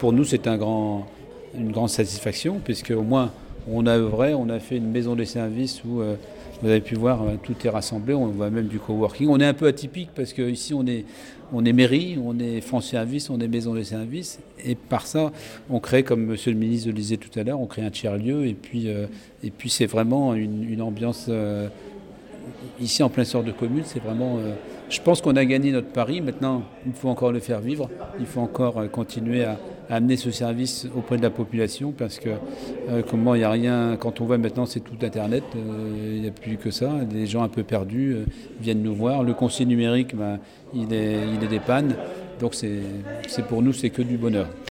pour nous, c'est une grande satisfaction, puisque au moins on a œuvré, on a fait une maison des services où vous avez pu voir, tout est rassemblé, on voit même du coworking. On est un peu atypique parce qu'ici on est mairie, on est France Service, on est maison des services, et par ça on crée, comme Monsieur le ministre le disait tout à l'heure, on crée un tiers-lieu, et puis c'est vraiment une ambiance ici en plein centre de commune, c'est vraiment... je pense qu'on a gagné notre pari. Maintenant, il faut encore le faire vivre. Il faut encore continuer à amener ce service auprès de la population, parce que comment il n'y a rien... Quand on voit maintenant, c'est tout Internet. Il n'y a plus que ça. Les gens un peu perdus viennent nous voir. Le conseiller numérique, il est des pannes. Donc pour nous, c'est que du bonheur.